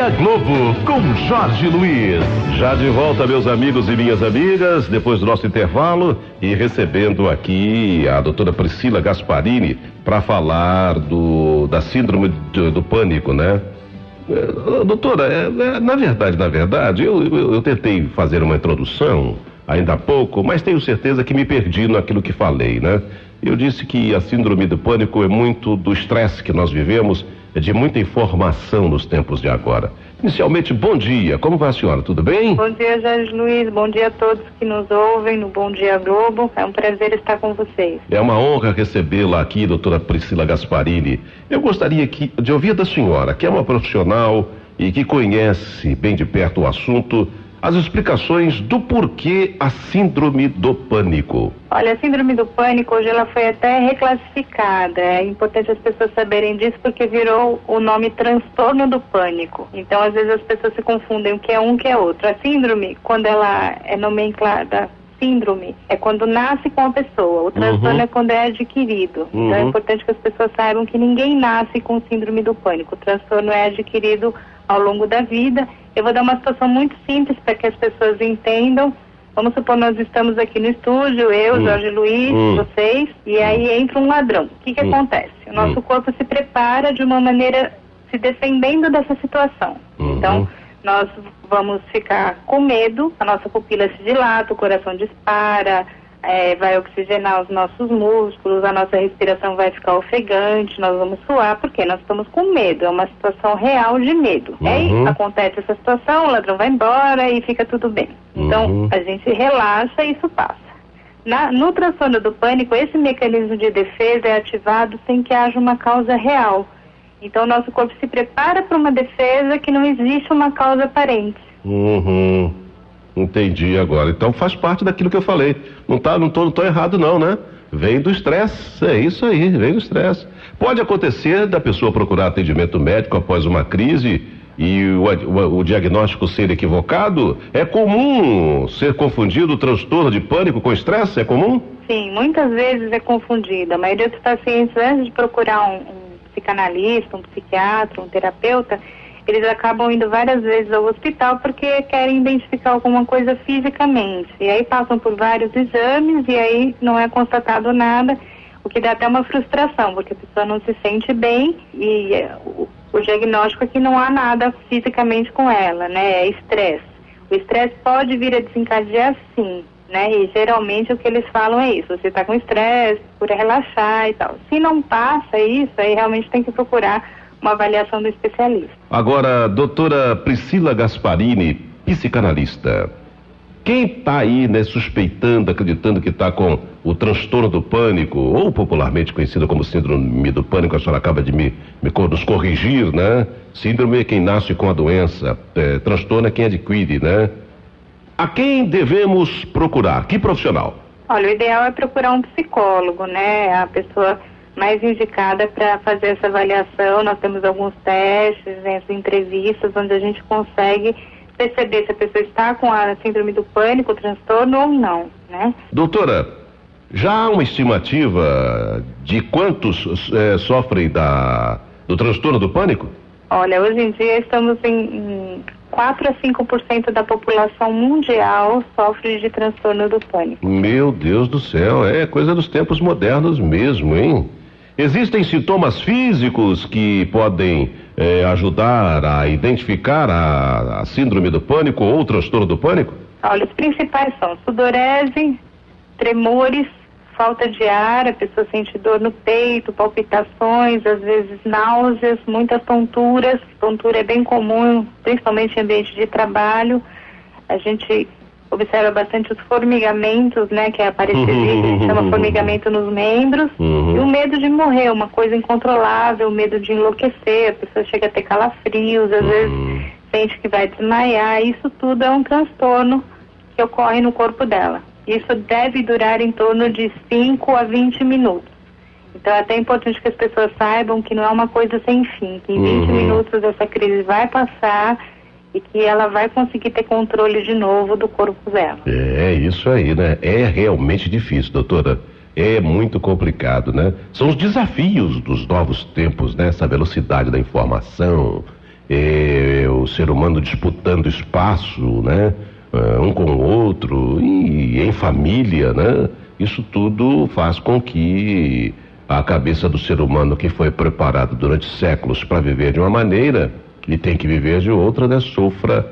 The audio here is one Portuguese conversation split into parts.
Globo com Jorge Luiz. Já de volta, meus amigos e minhas amigas, depois do nosso intervalo e recebendo aqui a doutora Priscila Gasparini para falar da síndrome do pânico, né? Doutora, na verdade, eu tentei fazer uma introdução ainda há pouco, mas tenho certeza que me perdi naquilo que falei, né? Eu disse que a síndrome do pânico é muito do estresse que nós vivemos, de muita informação nos tempos de agora. Inicialmente, bom dia, como vai a senhora, tudo bem? Bom dia, Jorge Luiz, bom dia a todos que nos ouvem no Bom Dia Globo, é um prazer estar com vocês. É uma honra recebê-la aqui, doutora Priscila Gasparini. Eu gostaria de ouvir da senhora, que é uma profissional e que conhece bem de perto o assunto, as explicações do porquê a síndrome do pânico. Olha, a síndrome do pânico hoje ela foi até reclassificada. É importante as pessoas saberem disso porque virou o nome transtorno do pânico. Então, às vezes as pessoas se confundem o que é um, o que é outro. A síndrome, quando ela é nomenclada síndrome, é quando nasce com a pessoa. O transtorno é quando é adquirido. Então é importante que as pessoas saibam que ninguém nasce com síndrome do pânico. O transtorno é adquirido ao longo da vida. Eu vou dar uma situação muito simples para que as pessoas entendam. Vamos supor, nós estamos aqui no estúdio, eu, Jorge Luiz, vocês, e aí entra um ladrão. O que acontece? O nosso corpo se prepara de uma maneira se defendendo dessa situação. Então, nós vamos ficar com medo, a nossa pupila se dilata, o coração dispara, vai oxigenar os nossos músculos, a nossa respiração vai ficar ofegante, nós vamos suar, porque nós estamos com medo, é uma situação real de medo. Aí acontece essa situação, o ladrão vai embora e fica tudo bem. Então, a gente relaxa e isso passa. No transtorno do pânico, esse mecanismo de defesa é ativado sem que haja uma causa real. Então, o nosso corpo se prepara para uma defesa que não existe uma causa aparente. Entendi agora. Então faz parte daquilo que eu falei. Não tô errado não, né? Vem do estresse, é isso aí, vem do estresse. Pode acontecer da pessoa procurar atendimento médico após uma crise e o diagnóstico ser equivocado? É comum ser confundido o transtorno de pânico com estresse? É comum? Sim, muitas vezes é confundido. A maioria dos pacientes, antes de procurar um psicanalista, um psiquiatra, um terapeuta, eles acabam indo várias vezes ao hospital porque querem identificar alguma coisa fisicamente. E aí passam por vários exames e aí não é constatado nada, o que dá até uma frustração, porque a pessoa não se sente bem e o diagnóstico é que não há nada fisicamente com ela, né? É estresse. O estresse pode vir a desencadear sim, né? E geralmente o que eles falam é isso, você está com estresse, procura relaxar e tal. Se não passa isso, aí realmente tem que procurar uma avaliação do especialista. Agora, doutora Priscila Gasparini, psicanalista, quem está aí, né, suspeitando, acreditando que está com o transtorno do pânico, ou popularmente conhecido como síndrome do pânico, a senhora acaba de nos corrigir, né? Síndrome é quem nasce com a doença, transtorno é quem adquire, né? A quem devemos procurar? Que profissional? Olha, o ideal é procurar um psicólogo, né? A pessoa mais indicada para fazer essa avaliação. Nós temos alguns testes, né, entrevistas, onde a gente consegue perceber se a pessoa está com a síndrome do pânico, o transtorno ou não, né? Doutora, já há uma estimativa de quantos sofrem do transtorno do pânico? Olha, hoje em dia estamos em 4 a 5% da população mundial sofre de transtorno do pânico. Meu Deus do céu, é coisa dos tempos modernos mesmo, hein? Existem sintomas físicos que podem ajudar a identificar a síndrome do pânico ou o transtorno do pânico? Olha, os principais são sudorese, tremores, falta de ar, a pessoa sente dor no peito, palpitações, às vezes náuseas, muitas tonturas. Tontura é bem comum, principalmente em ambiente de trabalho. A gente observa bastante os formigamentos, né, que é a parestesia, que a gente chama formigamento nos membros, e o medo de morrer, uma coisa incontrolável, o medo de enlouquecer, a pessoa chega a ter calafrios, às vezes sente que vai desmaiar. Isso tudo é um transtorno que ocorre no corpo dela. Isso deve durar em torno de 5 a 20 minutos. Então é até importante que as pessoas saibam que não é uma coisa sem fim, que em 20 minutos essa crise vai passar e que ela vai conseguir ter controle de novo do corpo dela. É isso aí, né? É realmente difícil, doutora. É muito complicado, né? São os desafios dos novos tempos, né? Essa velocidade da informação o ser humano disputando espaço, né? Um com o outro e em família, né? Isso tudo faz com que a cabeça do ser humano, que foi preparado durante séculos para viver de uma maneira e tem que viver de outra, né? Sofra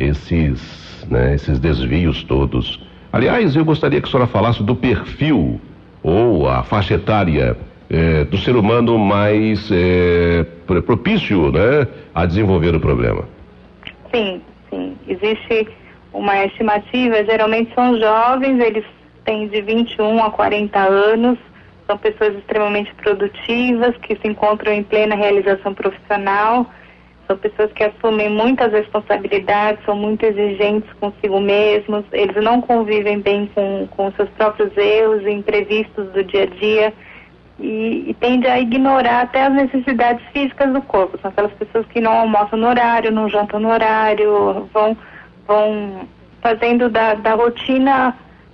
esses desvios todos. Aliás, eu gostaria que a senhora falasse do perfil ou a faixa etária do ser humano mais propício, né, a desenvolver o problema. Sim. Existe uma estimativa, geralmente são jovens, eles têm de 21 a 40 anos, são pessoas extremamente produtivas, que se encontram em plena realização profissional, são pessoas que assumem muitas responsabilidades, são muito exigentes consigo mesmos, eles não convivem bem com seus próprios erros e imprevistos do dia a dia e tendem a ignorar até as necessidades físicas do corpo. São aquelas pessoas que não almoçam no horário, não jantam no horário, vão fazendo da rotina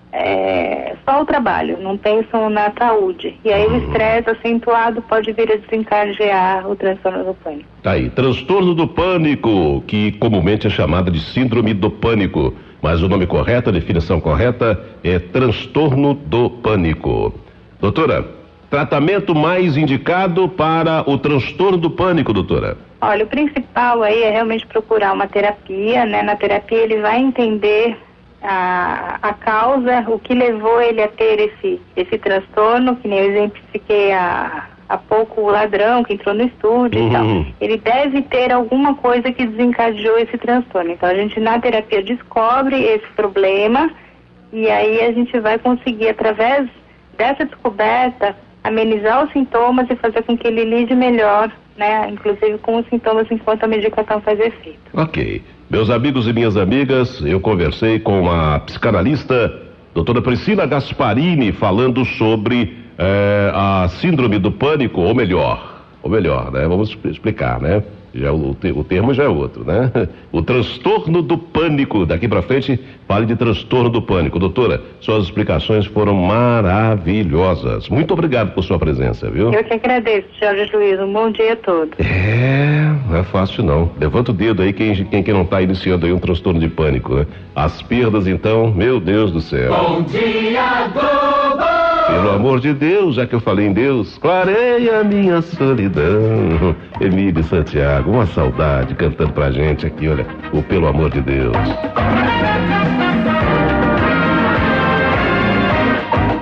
só o trabalho, não pensam na saúde. E aí o estresse acentuado pode vir a desencadear o transtorno do pânico. Tá aí, transtorno do pânico, que comumente é chamado de síndrome do pânico, mas o nome correto, a definição correta é transtorno do pânico. Doutora, tratamento mais indicado para o transtorno do pânico, doutora? Olha, o principal aí é realmente procurar uma terapia, né? Na terapia ele vai entender a causa, o que levou ele a ter esse transtorno, que nem eu exemplifiquei há pouco, o ladrão que entrou no estúdio e tal. Ele deve ter alguma coisa que desencadeou esse transtorno. Então a gente na terapia descobre esse problema e aí a gente vai conseguir, através dessa descoberta, amenizar os sintomas e fazer com que ele lide melhor, né? Inclusive com os sintomas enquanto a medicação faz efeito. Ok. Meus amigos e minhas amigas, eu conversei com a psicanalista doutora Priscila Gasparini, falando sobre a síndrome do pânico, ou melhor, né? Vamos explicar, né? O termo já é outro, né? O transtorno do pânico. Daqui para frente, fale de transtorno do pânico. Doutora, suas explicações foram maravilhosas. Muito obrigado por sua presença, viu? Eu que agradeço, Jorge Luiz. Um bom dia a todos. Não é fácil não. Levanta o dedo aí quem não está iniciando aí um transtorno de pânico, né? As perdas, então, meu Deus do céu. Bom dia, Globo! Pelo amor de Deus, já que eu falei em Deus, clareia a minha solidão. Emílio Santiago, uma saudade cantando pra gente aqui, olha, o Pelo Amor de Deus.